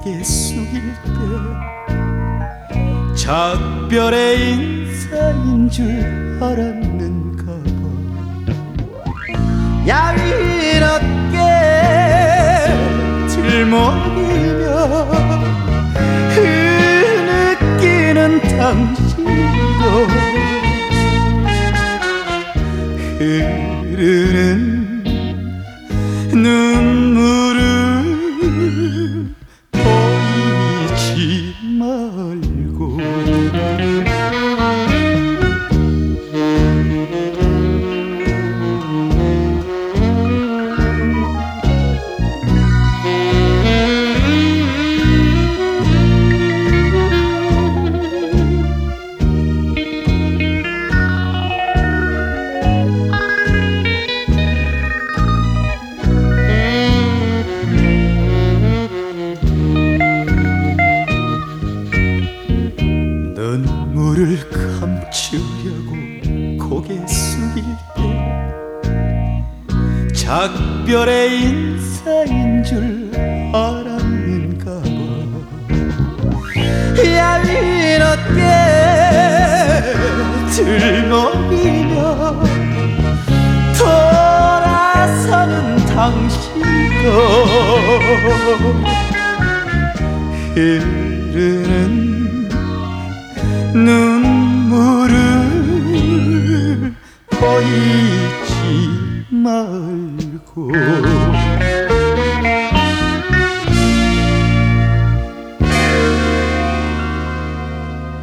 고개 숙일 때 작별의 인사인 줄 알았는가 봐. 야윈 어깨 들먹이며 흐느끼는 당신도 흐르는 눈물을 보이지 말고. 눈물을 감추려고 고개 숙일 때 작별의 인사인 줄 알았는가 봐. 야윈 어깨 들먹이며 돌아서는 당신도 흐르는 눈물을 보이지 말고.